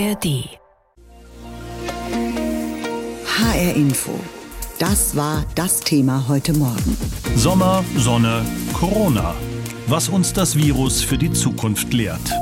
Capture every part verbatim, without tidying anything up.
R D. H R Info. Das war das Thema heute Morgen. Sommer, Sonne, Corona. Was uns das Virus für die Zukunft lehrt.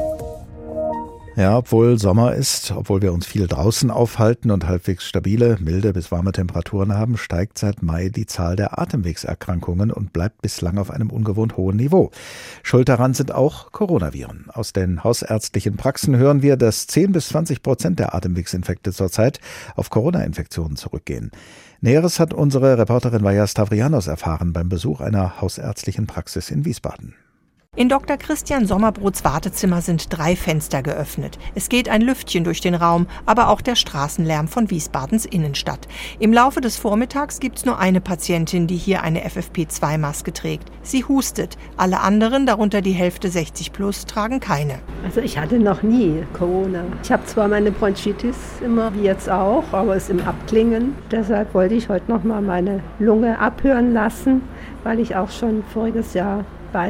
Ja, obwohl Sommer ist, obwohl wir uns viel draußen aufhalten und halbwegs stabile, milde bis warme Temperaturen haben, steigt seit Mai die Zahl der Atemwegserkrankungen und bleibt bislang auf einem ungewohnt hohen Niveau. Schuld daran sind auch Coronaviren. Aus den hausärztlichen Praxen hören wir, dass zehn bis zwanzig Prozent der Atemwegsinfekte zurzeit auf Corona-Infektionen zurückgehen. Näheres hat unsere Reporterin Vaja Stavrianos erfahren beim Besuch einer hausärztlichen Praxis in Wiesbaden. In Doktor Christian Sommerbrots Wartezimmer sind drei Fenster geöffnet. Es geht ein Lüftchen durch den Raum, aber auch der Straßenlärm von Wiesbadens Innenstadt. Im Laufe des Vormittags gibt's nur eine Patientin, die hier eine F F P zwei Maske trägt. Sie hustet. Alle anderen, darunter die Hälfte sechzig plus, tragen keine. Also ich hatte noch nie Corona. Ich habe zwar meine Bronchitis immer, wie jetzt auch, aber es ist im Abklingen. Deshalb wollte ich heute noch mal meine Lunge abhören lassen, weil ich auch schon voriges Jahr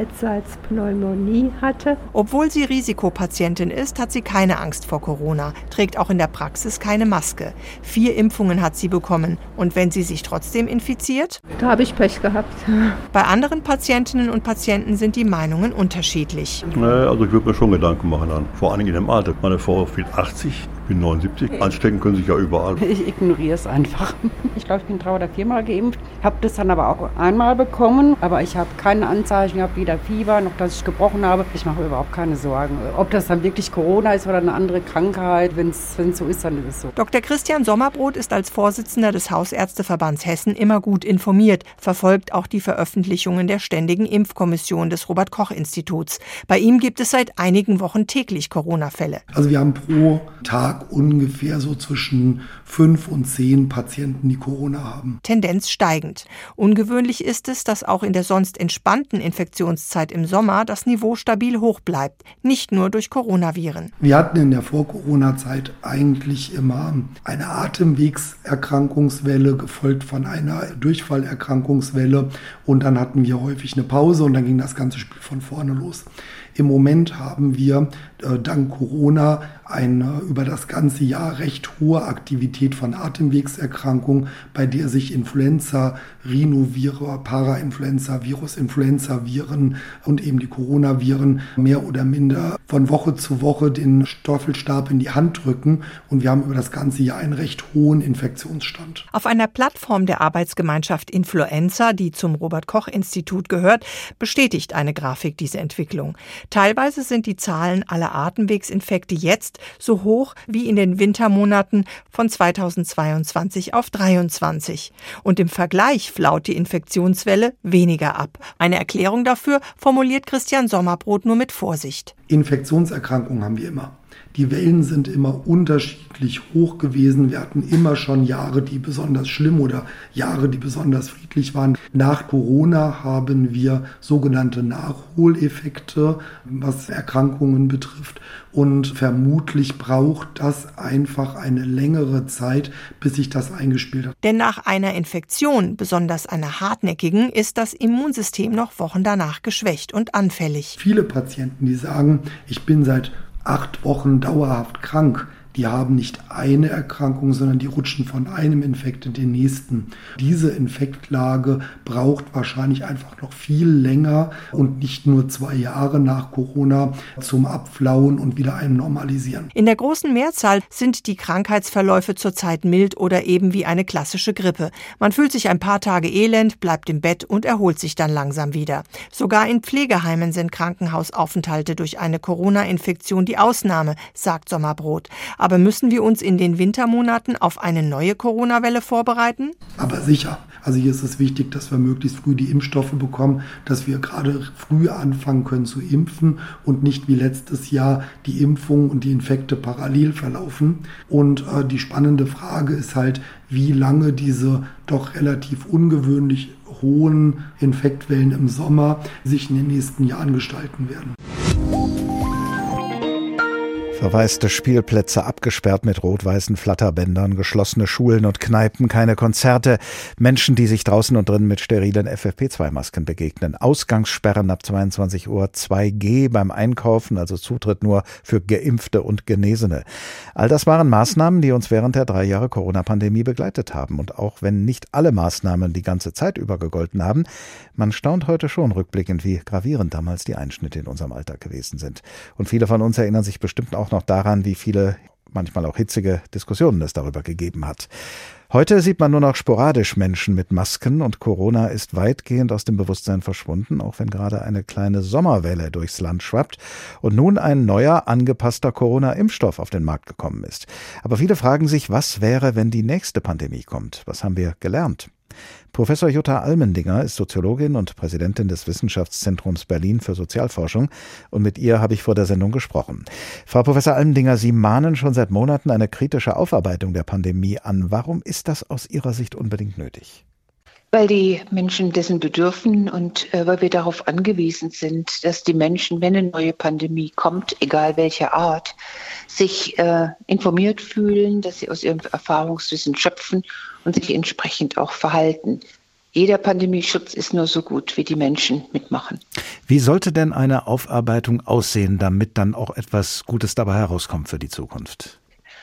Beidseitspneumonie hatte. Obwohl sie Risikopatientin ist, hat sie keine Angst vor Corona, trägt auch in der Praxis keine Maske. Vier Impfungen hat sie bekommen. Und wenn sie sich trotzdem infiziert? Da habe ich Pech gehabt. Bei anderen Patientinnen und Patienten sind die Meinungen unterschiedlich. Also ich würde mir schon Gedanken machen, dann. Vor allem in dem Alter. Meine Frau wird achtzig, ich bin neunundsiebzig. Anstecken können sich ja überall. Ich ignoriere es einfach. Ich glaube, ich bin drei oder viermal geimpft. Habe das dann aber auch einmal bekommen. Aber ich habe keine Anzeichen, ich habe weder Fieber, noch dass ich gebrochen habe. Ich mache mir überhaupt keine Sorgen. Ob das dann wirklich Corona ist oder eine andere Krankheit, wenn es so ist, dann ist es so. Doktor Christian Sommerbrot ist als Vorsitzender des Hausärzteverbands Hessen immer gut informiert, verfolgt auch die Veröffentlichungen der Ständigen Impfkommission des Robert-Koch-Instituts. Bei ihm gibt es seit einigen Wochen täglich Corona-Fälle. Also wir haben pro Tag ungefähr so zwischen fünf und zehn Patienten, die Corona haben. Tendenz steigend. Ungewöhnlich ist es, dass auch in der sonst entspannten Infektionszeit im Sommer das Niveau stabil hoch bleibt, nicht nur durch Coronaviren. Wir hatten in der Vor-Corona-Zeit eigentlich immer eine Atemwegserkrankungswelle, gefolgt von einer Durchfallerkrankungswelle, und dann hatten wir häufig eine Pause und dann ging das ganze Spiel von vorne los. Im Moment haben wir äh, dank Corona eine über das ganze Jahr recht hohe Aktivität von Atemwegserkrankungen, bei der sich Influenza, Rhinoviren, Parainfluenza, Virusinfluenza-Viren und eben die Coronaviren mehr oder minder von Woche zu Woche den Staffelstab in die Hand drücken, und wir haben über das ganze Jahr einen recht hohen Infektionsstand. Auf einer Plattform der Arbeitsgemeinschaft Influenza, die zum Robert-Koch-Institut gehört, bestätigt eine Grafik diese Entwicklung. Teilweise sind die Zahlen aller Atemwegsinfekte jetzt so hoch wie in den Wintermonaten von zweitausendzweiundzwanzig auf dreiundzwanzig. Und im Vergleich flaut die Infektionswelle weniger ab. Eine Erklärung dafür formuliert Christian Sommerbrot nur mit Vorsicht. Infektionserkrankungen haben wir immer. Die Wellen sind immer unterschiedlich hoch gewesen. Wir hatten immer schon Jahre, die besonders schlimm oder Jahre, die besonders friedlich waren. Nach Corona haben wir sogenannte Nachholeffekte, was Erkrankungen betrifft. Und vermutlich braucht das einfach eine längere Zeit, bis sich das eingespielt hat. Denn nach einer Infektion, besonders einer hartnäckigen, ist das Immunsystem noch Wochen danach geschwächt und anfällig. Viele Patienten, die sagen, ich bin seit acht Wochen dauerhaft krank, die haben nicht eine Erkrankung, sondern die rutschen von einem Infekt in den nächsten. Diese Infektlage braucht wahrscheinlich einfach noch viel länger und nicht nur zwei Jahre nach Corona zum Abflauen und wieder einem Normalisieren. In der großen Mehrzahl sind die Krankheitsverläufe zurzeit mild oder eben wie eine klassische Grippe. Man fühlt sich ein paar Tage elend, bleibt im Bett und erholt sich dann langsam wieder. Sogar in Pflegeheimen sind Krankenhausaufenthalte durch eine Corona-Infektion die Ausnahme, sagt Sommerbrot. Aber müssen wir uns in den Wintermonaten auf eine neue Corona-Welle vorbereiten? Aber sicher. Also hier ist es wichtig, dass wir möglichst früh die Impfstoffe bekommen, dass wir gerade früh anfangen können zu impfen und nicht wie letztes Jahr die Impfungen und die Infekte parallel verlaufen. Und äh, die spannende Frage ist halt, wie lange diese doch relativ ungewöhnlich hohen Infektwellen im Sommer sich in den nächsten Jahren gestalten werden. Verwaiste Spielplätze abgesperrt mit rot-weißen Flatterbändern, geschlossene Schulen und Kneipen, keine Konzerte, Menschen, die sich draußen und drinnen mit sterilen F F P zwei Masken begegnen, Ausgangssperren ab zweiundzwanzig Uhr, zwei G beim Einkaufen, also Zutritt nur für Geimpfte und Genesene. All das waren Maßnahmen, die uns während der drei Jahre Corona-Pandemie begleitet haben. Und auch wenn nicht alle Maßnahmen die ganze Zeit über gegolten haben, man staunt heute schon rückblickend, wie gravierend damals die Einschnitte in unserem Alltag gewesen sind. Und viele von uns erinnern sich bestimmt auch noch daran, wie viele, manchmal auch hitzige Diskussionen es darüber gegeben hat. Heute sieht man nur noch sporadisch Menschen mit Masken und Corona ist weitgehend aus dem Bewusstsein verschwunden, auch wenn gerade eine kleine Sommerwelle durchs Land schwappt und nun ein neuer, angepasster Corona-Impfstoff auf den Markt gekommen ist. Aber viele fragen sich, was wäre, wenn die nächste Pandemie kommt? Was haben wir gelernt? Professor Jutta Almendinger ist Soziologin und Präsidentin des Wissenschaftszentrums Berlin für Sozialforschung und mit ihr habe ich vor der Sendung gesprochen. Frau Professor Almendinger, Sie mahnen schon seit Monaten eine kritische Aufarbeitung der Pandemie an. Warum ist das aus Ihrer Sicht unbedingt nötig? Weil die Menschen dessen bedürfen und äh, weil wir darauf angewiesen sind, dass die Menschen, wenn eine neue Pandemie kommt, egal welcher Art, sich äh, informiert fühlen, dass sie aus ihrem Erfahrungswissen schöpfen und sich entsprechend auch verhalten. Jeder Pandemieschutz ist nur so gut, wie die Menschen mitmachen. Wie sollte denn eine Aufarbeitung aussehen, damit dann auch etwas Gutes dabei herauskommt für die Zukunft?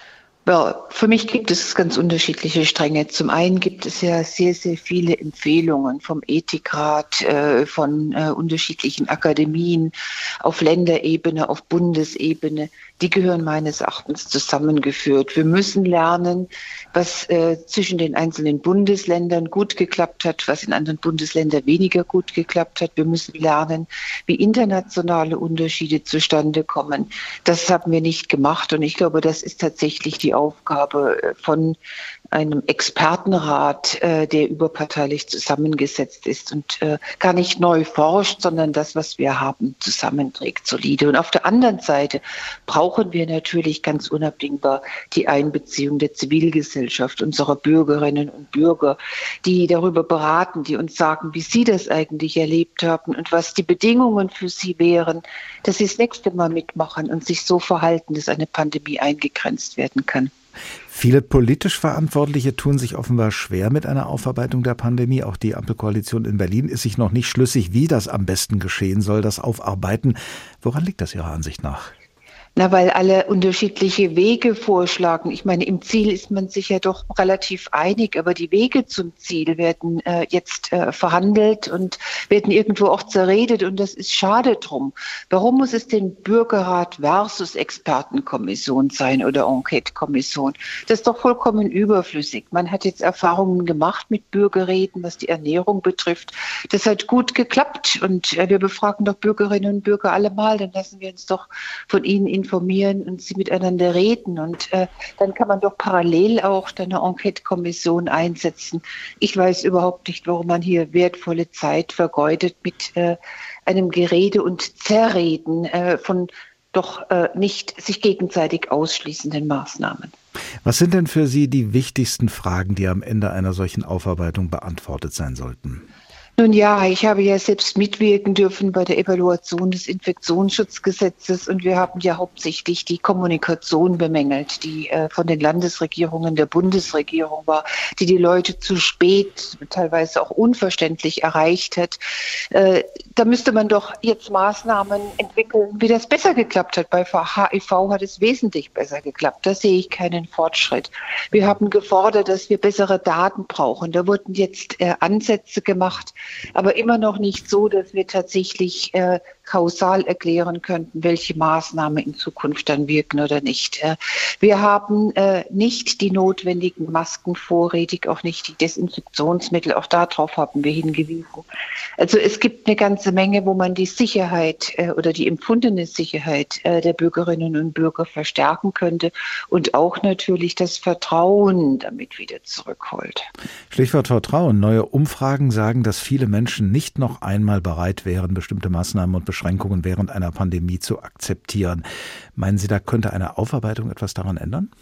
Ja, für mich gibt es ganz unterschiedliche Stränge. Zum einen gibt es ja sehr, sehr viele Empfehlungen vom Ethikrat, äh, von äh, unterschiedlichen Akademien auf Länderebene, auf Bundesebene. Die gehören meines Erachtens zusammengeführt. Wir müssen lernen, was äh, zwischen den einzelnen Bundesländern gut geklappt hat, was in anderen Bundesländern weniger gut geklappt hat. Wir müssen lernen, wie internationale Unterschiede zustande kommen. Das haben wir nicht gemacht und ich glaube, das ist tatsächlich die Aufgabe von einem Expertenrat, äh, der überparteilich zusammengesetzt ist und äh, gar nicht neu forscht, sondern das, was wir haben, zusammenträgt, solide. Und auf der anderen Seite brauchen wir natürlich ganz unabdingbar die Einbeziehung der Zivilgesellschaft, unserer Bürgerinnen und Bürger, die darüber beraten, die uns sagen, wie sie das eigentlich erlebt haben und was die Bedingungen für sie wären, dass sie das nächste Mal mitmachen und sich so verhalten, dass eine Pandemie eingegrenzt werden kann. Viele politisch Verantwortliche tun sich offenbar schwer mit einer Aufarbeitung der Pandemie. Auch die Ampelkoalition in Berlin ist sich noch nicht schlüssig, wie das am besten geschehen soll, das Aufarbeiten. Woran liegt das Ihrer Ansicht nach? Na, weil alle unterschiedliche Wege vorschlagen. Ich meine, im Ziel ist man sich ja doch relativ einig, aber die Wege zum Ziel werden äh, jetzt äh, verhandelt und werden irgendwo auch zerredet und das ist schade drum. Warum muss es denn Bürgerrat versus Expertenkommission sein oder Enquete-Kommission? Das ist doch vollkommen überflüssig. Man hat jetzt Erfahrungen gemacht mit Bürgerräten, was die Ernährung betrifft. Das hat gut geklappt und äh, wir befragen doch Bürgerinnen und Bürger allemal. Dann lassen wir uns doch von ihnen informieren. informieren und sie miteinander reden. Und äh, dann kann man doch parallel auch eine Enquete-Kommission einsetzen. Ich weiß überhaupt nicht, warum man hier wertvolle Zeit vergeudet mit äh, einem Gerede und Zerreden äh, von doch äh, nicht sich gegenseitig ausschließenden Maßnahmen. Was sind denn für Sie die wichtigsten Fragen, die am Ende einer solchen Aufarbeitung beantwortet sein sollten? Nun ja, ich habe ja selbst mitwirken dürfen bei der Evaluation des Infektionsschutzgesetzes und wir haben ja hauptsächlich die Kommunikation bemängelt, die äh, von den Landesregierungen der Bundesregierung war, die die Leute zu spät, teilweise auch unverständlich erreicht hat. Äh, da müsste man doch jetzt Maßnahmen entwickeln, wie das besser geklappt hat. Bei H I V hat es wesentlich besser geklappt. Da sehe ich keinen Fortschritt. Wir haben gefordert, dass wir bessere Daten brauchen. Da wurden jetzt äh, Ansätze gemacht, aber immer noch nicht so, dass wir tatsächlich äh, kausal erklären könnten, welche Maßnahmen in Zukunft dann wirken oder nicht. Äh, wir haben äh, nicht die notwendigen Masken vorrätig, auch nicht die Desinfektionsmittel, auch darauf haben wir hingewiesen. Also es gibt eine ganze Menge, wo man die Sicherheit äh, oder die empfundene Sicherheit äh, der Bürgerinnen und Bürger verstärken könnte und auch natürlich das Vertrauen damit wieder zurückholt. Stichwort Vertrauen. Neue Umfragen sagen, dass viele Menschen nicht noch einmal bereit wären, bestimmte Maßnahmen und Beschränkungen während einer Pandemie zu akzeptieren. Meinen Sie, da könnte eine Aufarbeitung etwas daran ändern?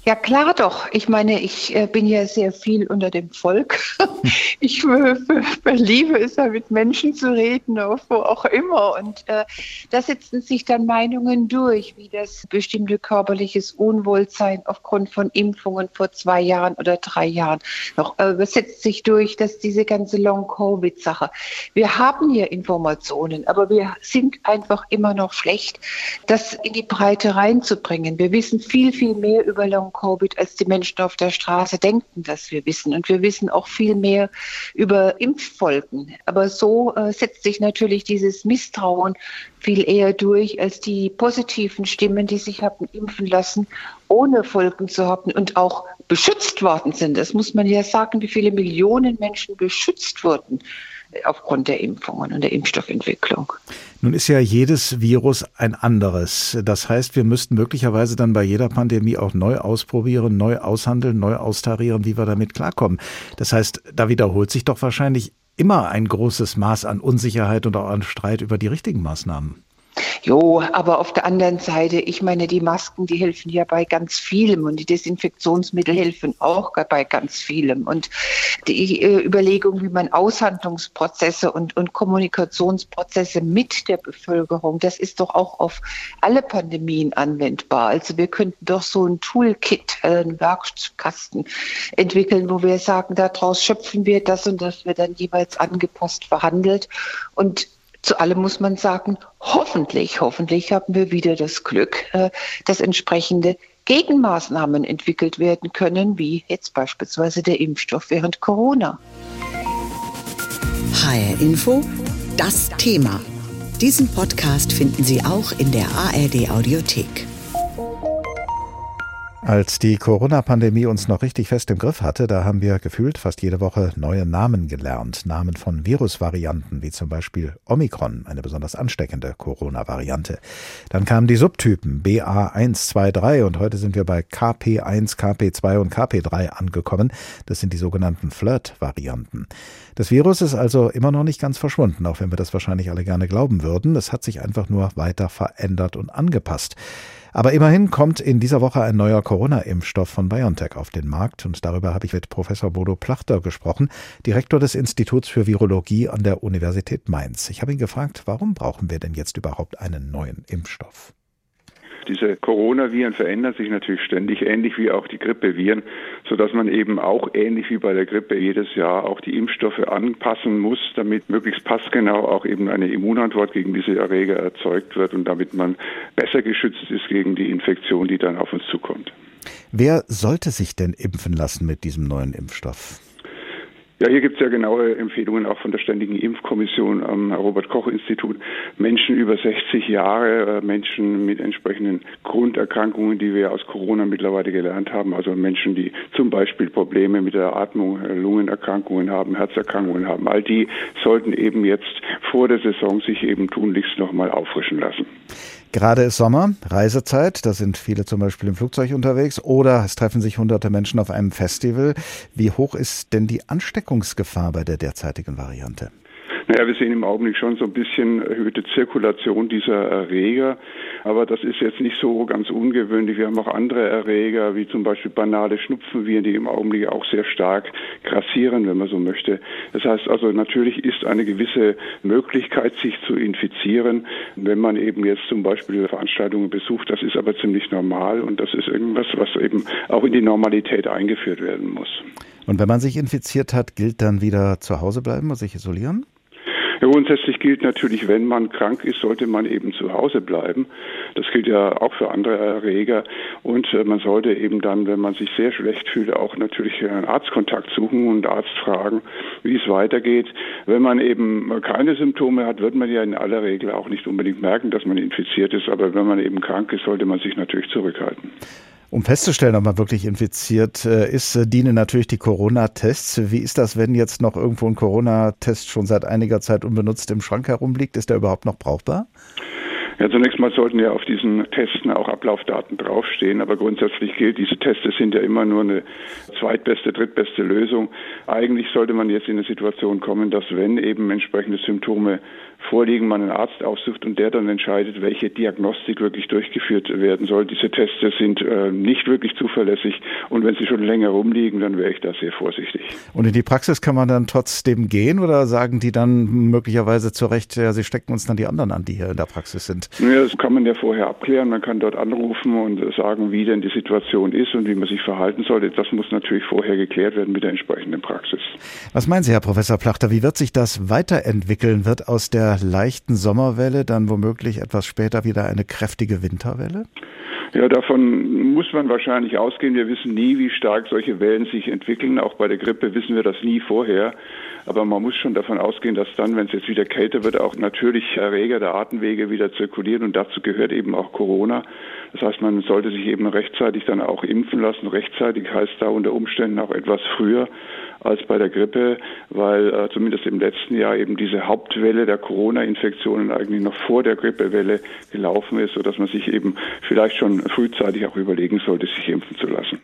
Ja, klar doch. Ich meine, ich äh, bin ja sehr viel unter dem Volk. Ich äh, liebe es, ja mit Menschen zu reden, wo auch immer. Und äh, da setzen sich dann Meinungen durch, wie das bestimmte körperliches Unwohlsein aufgrund von Impfungen vor zwei Jahren oder drei Jahren noch äh, setzt sich durch, dass diese ganze Long-Covid-Sache. Wir haben hier Informationen, aber wir sind einfach immer noch schlecht, das in die Breite reinzubringen. Wir wissen viel, viel mehr über Long-Covid, als die Menschen auf der Straße denken, dass wir wissen. Und wir wissen auch viel mehr über Impffolgen. Aber so äh, setzt sich natürlich dieses Misstrauen viel eher durch als die positiven Stimmen, die sich haben impfen lassen, ohne Folgen zu haben und auch beschützt worden sind. Das muss man ja sagen, wie viele Millionen Menschen beschützt wurden aufgrund der Impfungen und der Impfstoffentwicklung. Nun ist ja jedes Virus ein anderes. Das heißt, wir müssten möglicherweise dann bei jeder Pandemie auch neu ausprobieren, neu aushandeln, neu austarieren, wie wir damit klarkommen. Das heißt, da wiederholt sich doch wahrscheinlich immer ein großes Maß an Unsicherheit und auch an Streit über die richtigen Maßnahmen. Jo, aber auf der anderen Seite, ich meine, die Masken, die helfen ja bei ganz vielem und die Desinfektionsmittel helfen auch bei ganz vielem. Und die äh, Überlegung, wie man Aushandlungsprozesse und, und Kommunikationsprozesse mit der Bevölkerung, das ist doch auch auf alle Pandemien anwendbar. Also wir könnten doch so ein Toolkit, äh, einen Werkkasten entwickeln, wo wir sagen, daraus schöpfen wir das und das wird dann jeweils angepasst verhandelt. Und zu allem muss man sagen, hoffentlich, hoffentlich haben wir wieder das Glück, dass entsprechende Gegenmaßnahmen entwickelt werden können, wie jetzt beispielsweise der Impfstoff während Corona. H R Info, das Thema. Diesen Podcast finden Sie auch in der A R D Audiothek. Als die Corona-Pandemie uns noch richtig fest im Griff hatte, da haben wir gefühlt fast jede Woche neue Namen gelernt. Namen von Virusvarianten, wie zum Beispiel Omikron, eine besonders ansteckende Corona-Variante. Dann kamen die Subtypen B A eins, zwei, drei und heute sind wir bei K P eins, K P zwei und K P drei angekommen. Das sind die sogenannten Flirt-Varianten. Das Virus ist also immer noch nicht ganz verschwunden, auch wenn wir das wahrscheinlich alle gerne glauben würden. Es hat sich einfach nur weiter verändert und angepasst. Aber immerhin kommt in dieser Woche ein neuer Corona-Impfstoff von BioNTech auf den Markt. Und darüber habe ich mit Professor Bodo Plachter gesprochen, Direktor des Instituts für Virologie an der Universität Mainz. Ich habe ihn gefragt, warum brauchen wir denn jetzt überhaupt einen neuen Impfstoff? Diese Coronaviren verändern sich natürlich ständig, ähnlich wie auch die Grippeviren, sodass man eben auch ähnlich wie bei der Grippe jedes Jahr auch die Impfstoffe anpassen muss, damit möglichst passgenau auch eben eine Immunantwort gegen diese Erreger erzeugt wird und damit man besser geschützt ist gegen die Infektion, die dann auf uns zukommt. Wer sollte sich denn impfen lassen mit diesem neuen Impfstoff? Ja, hier gibt es ja genaue Empfehlungen auch von der Ständigen Impfkommission am Robert-Koch-Institut. Menschen über sechzig Jahre, Menschen mit entsprechenden Grunderkrankungen, die wir aus Corona mittlerweile gelernt haben, also Menschen, die zum Beispiel Probleme mit der Atmung, Lungenerkrankungen haben, Herzerkrankungen haben, all die sollten eben jetzt vor der Saison sich eben tunlichst nochmal auffrischen lassen. Gerade ist Sommer, Reisezeit, da sind viele zum Beispiel im Flugzeug unterwegs oder es treffen sich hunderte Menschen auf einem Festival. Wie hoch ist denn die Ansteckungsgefahr bei der derzeitigen Variante? Naja, wir sehen im Augenblick schon so ein bisschen erhöhte Zirkulation dieser Erreger, aber das ist jetzt nicht so ganz ungewöhnlich. Wir haben auch andere Erreger, wie zum Beispiel banale Schnupfenviren, die im Augenblick auch sehr stark grassieren, wenn man so möchte. Das heißt also, natürlich ist eine gewisse Möglichkeit, sich zu infizieren, wenn man eben jetzt zum Beispiel Veranstaltungen besucht. Das ist aber ziemlich normal und das ist irgendwas, was eben auch in die Normalität eingeführt werden muss. Und wenn man sich infiziert hat, gilt dann wieder zu Hause bleiben und sich isolieren? Ja, grundsätzlich gilt natürlich, wenn man krank ist, sollte man eben zu Hause bleiben. Das gilt ja auch für andere Erreger. Und äh, man sollte eben dann, wenn man sich sehr schlecht fühlt, auch natürlich einen Arztkontakt suchen und Arzt fragen, wie es weitergeht. Wenn man eben keine Symptome hat, wird man ja in aller Regel auch nicht unbedingt merken, dass man infiziert ist. Aber wenn man eben krank ist, sollte man sich natürlich zurückhalten. Um festzustellen, ob man wirklich infiziert ist, dienen natürlich die Corona-Tests. Wie ist das, wenn jetzt noch irgendwo ein Corona-Test schon seit einiger Zeit unbenutzt im Schrank herumliegt? Ist der überhaupt noch brauchbar? Ja, zunächst mal sollten ja auf diesen Testen auch Ablaufdaten draufstehen, aber grundsätzlich gilt, diese Tests sind ja immer nur eine zweitbeste, drittbeste Lösung. Eigentlich sollte man jetzt in eine Situation kommen, dass wenn eben entsprechende Symptome vorliegen, man einen Arzt aufsucht und der dann entscheidet, welche Diagnostik wirklich durchgeführt werden soll. Diese Tests sind äh, nicht wirklich zuverlässig und wenn sie schon länger rumliegen, dann wäre ich da sehr vorsichtig. Und in die Praxis kann man dann trotzdem gehen oder sagen die dann möglicherweise zu Recht, ja, sie stecken uns dann die anderen an, die hier in der Praxis sind? Ja, das kann man ja vorher abklären. Man kann dort anrufen und sagen, wie denn die Situation ist und wie man sich verhalten sollte. Das muss natürlich vorher geklärt werden mit der entsprechenden Praxis. Was meinen Sie, Herr Professor Plachter, wie wird sich das weiterentwickeln? Wird aus der leichten Sommerwelle dann womöglich etwas später wieder eine kräftige Winterwelle? Ja, davon muss man wahrscheinlich ausgehen. Wir wissen nie, wie stark solche Wellen sich entwickeln. Auch bei der Grippe wissen wir das nie vorher. Aber man muss schon davon ausgehen, dass dann, wenn es jetzt wieder kälter wird, auch natürlich Erreger der Atemwege wieder zirkulieren. Und dazu gehört eben auch Corona. Das heißt, man sollte sich eben rechtzeitig dann auch impfen lassen. Rechtzeitig heißt da unter Umständen auch etwas früher als bei der Grippe, weil äh, zumindest im letzten Jahr eben diese Hauptwelle der Corona-Infektionen eigentlich noch vor der Grippewelle gelaufen ist, sodass man sich eben vielleicht schon frühzeitig auch überlegen sollte, sich impfen zu lassen.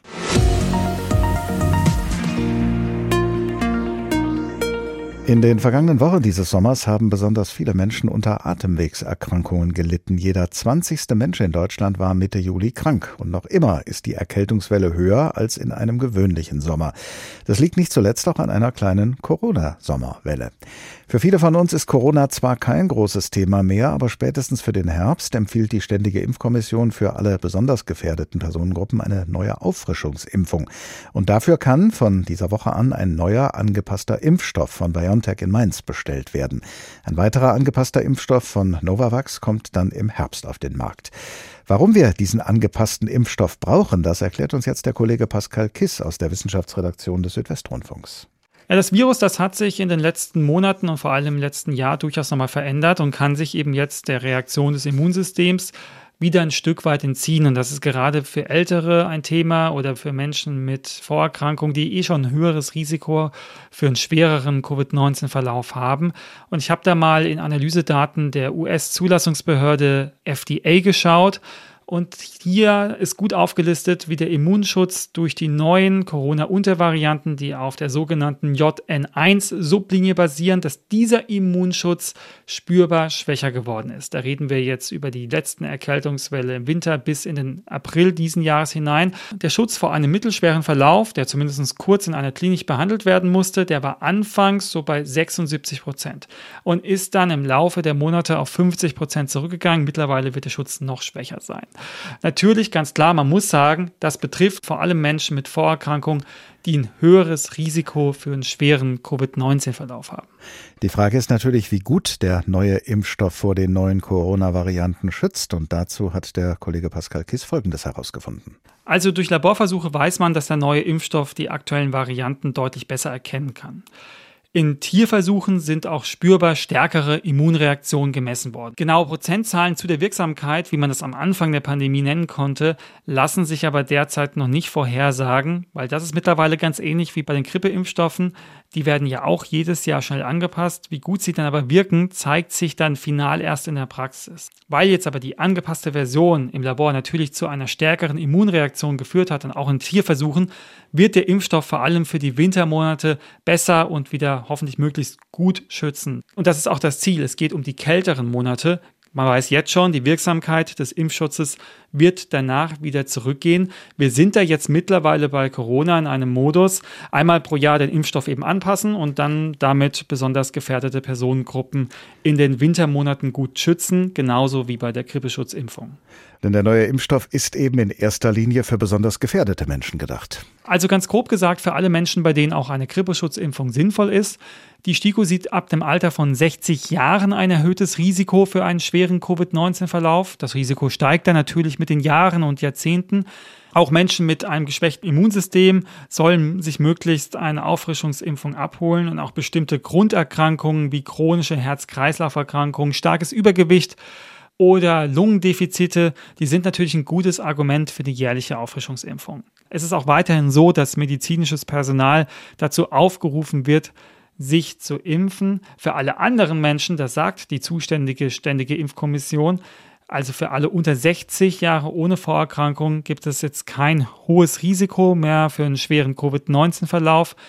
In den vergangenen Wochen dieses Sommers haben besonders viele Menschen unter Atemwegserkrankungen gelitten. Jeder zwanzigste Mensch in Deutschland war Mitte Juli krank. Und noch immer ist die Erkältungswelle höher als in einem gewöhnlichen Sommer. Das liegt nicht zuletzt auch an einer kleinen Corona-Sommerwelle. Für viele von uns ist Corona zwar kein großes Thema mehr, aber spätestens für den Herbst empfiehlt die Ständige Impfkommission für alle besonders gefährdeten Personengruppen eine neue Auffrischungsimpfung. Und dafür kann von dieser Woche an ein neuer angepasster Impfstoff von BioNTech in Mainz bestellt werden. Ein weiterer angepasster Impfstoff von Novavax kommt dann im Herbst auf den Markt. Warum wir diesen angepassten Impfstoff brauchen, das erklärt uns jetzt der Kollege Pascal Kiss aus der Wissenschaftsredaktion des Südwestrundfunks. Ja, das Virus, das hat sich in den letzten Monaten und vor allem im letzten Jahr durchaus nochmal verändert und kann sich eben jetzt der Reaktion des Immunsystems wieder ein Stück weit entziehen. Und das ist gerade für Ältere ein Thema oder für Menschen mit Vorerkrankungen, die eh schon ein höheres Risiko für einen schwereren Covid neunzehn Verlauf haben. Und ich habe da mal in Analysedaten der U S-Zulassungsbehörde F D A geschaut. Und hier ist gut aufgelistet, wie der Immunschutz durch die neuen Corona-Untervarianten, die auf der sogenannten J N eins Sublinie basieren, dass dieser Immunschutz spürbar schwächer geworden ist. Da reden wir jetzt über die letzten Erkältungswelle im Winter bis in den April diesen Jahres hinein. Der Schutz vor einem mittelschweren Verlauf, der zumindest kurz in einer Klinik behandelt werden musste, der war anfangs so bei sechsundsiebzig Prozent und ist dann im Laufe der Monate auf fünfzig Prozent zurückgegangen. Mittlerweile wird der Schutz noch schwächer sein. Natürlich, ganz klar, man muss sagen, das betrifft vor allem Menschen mit Vorerkrankungen, die ein höheres Risiko für einen schweren Covid neunzehn Verlauf haben. Die Frage ist natürlich, wie gut der neue Impfstoff vor den neuen Corona-Varianten schützt. Und dazu hat der Kollege Pascal Kiss Folgendes herausgefunden. Also durch Laborversuche weiß man, dass der neue Impfstoff die aktuellen Varianten deutlich besser erkennen kann. In Tierversuchen sind auch spürbar stärkere Immunreaktionen gemessen worden. Genaue Prozentzahlen zu der Wirksamkeit, wie man das am Anfang der Pandemie nennen konnte, lassen sich aber derzeit noch nicht vorhersagen, weil das ist mittlerweile ganz ähnlich wie bei den Grippeimpfstoffen. Die werden ja auch jedes Jahr schnell angepasst. Wie gut sie dann aber wirken, zeigt sich dann final erst in der Praxis. Weil jetzt aber die angepasste Version im Labor natürlich zu einer stärkeren Immunreaktion geführt hat und auch in Tierversuchen, wird der Impfstoff vor allem für die Wintermonate besser und wieder hoffentlich möglichst gut schützen. Und das ist auch das Ziel. Es geht um die kälteren Monate. Man weiß jetzt schon, die Wirksamkeit des Impfschutzes wird danach wieder zurückgehen. Wir sind da jetzt mittlerweile bei Corona in einem Modus, einmal pro Jahr den Impfstoff eben anpassen und dann damit besonders gefährdete Personengruppen in den Wintermonaten gut schützen, genauso wie bei der Grippeschutzimpfung. Denn der neue Impfstoff ist eben in erster Linie für besonders gefährdete Menschen gedacht. Also ganz grob gesagt für alle Menschen, bei denen auch eine Grippeschutzimpfung sinnvoll ist. Die STIKO sieht ab dem Alter von sechzig Jahren ein erhöhtes Risiko für einen schweren Covid neunzehn Verlauf. Das Risiko steigt dann natürlich mit den Jahren und Jahrzehnten. Auch Menschen mit einem geschwächten Immunsystem sollen sich möglichst eine Auffrischungsimpfung abholen und auch bestimmte Grunderkrankungen wie chronische Herz-Kreislauf-Erkrankungen, starkes Übergewicht oder Lungendefizite, die sind natürlich ein gutes Argument für die jährliche Auffrischungsimpfung. Es ist auch weiterhin so, dass medizinisches Personal dazu aufgerufen wird, sich zu impfen. Für alle anderen Menschen, das sagt die zuständige Ständige Impfkommission, also für alle unter sechzig Jahre ohne Vorerkrankung, gibt es jetzt kein hohes Risiko mehr für einen schweren Covid neunzehn Verlauf.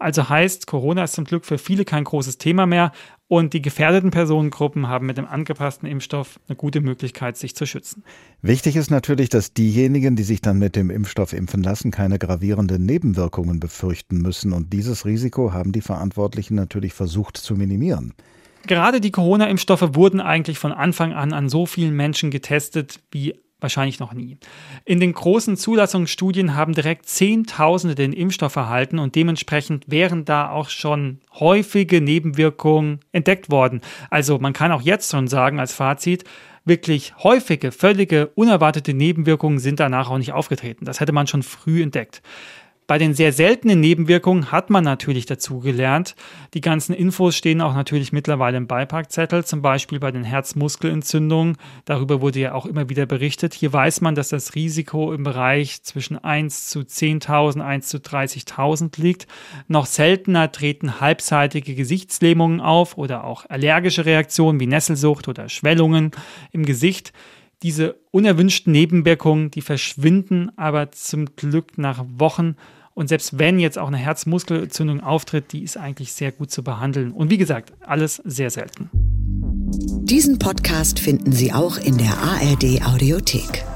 Also heißt, Corona ist zum Glück für viele kein großes Thema mehr und die gefährdeten Personengruppen haben mit dem angepassten Impfstoff eine gute Möglichkeit, sich zu schützen. Wichtig ist natürlich, dass diejenigen, die sich dann mit dem Impfstoff impfen lassen, keine gravierenden Nebenwirkungen befürchten müssen. Und dieses Risiko haben die Verantwortlichen natürlich versucht zu minimieren. Gerade die Corona-Impfstoffe wurden eigentlich von Anfang an an so vielen Menschen getestet wie wahrscheinlich noch nie. In den großen Zulassungsstudien haben direkt Zehntausende den Impfstoff erhalten und dementsprechend wären da auch schon häufige Nebenwirkungen entdeckt worden. Also man kann auch jetzt schon sagen als Fazit, wirklich häufige, völlige, unerwartete Nebenwirkungen sind danach auch nicht aufgetreten. Das hätte man schon früh entdeckt. Bei den sehr seltenen Nebenwirkungen hat man natürlich dazugelernt. Die ganzen Infos stehen auch natürlich mittlerweile im Beipackzettel, zum Beispiel bei den Herzmuskelentzündungen. Darüber wurde ja auch immer wieder berichtet. Hier weiß man, dass das Risiko im Bereich zwischen eins zu zehntausend, eins zu dreißigtausend liegt. Noch seltener treten halbseitige Gesichtslähmungen auf oder auch allergische Reaktionen wie Nesselsucht oder Schwellungen im Gesicht. Diese unerwünschten Nebenwirkungen, die verschwinden aber zum Glück nach Wochen. Und selbst wenn jetzt auch eine Herzmuskelentzündung auftritt, die ist eigentlich sehr gut zu behandeln. Und wie gesagt, alles sehr selten. Diesen Podcast finden Sie auch in der A R D Audiothek.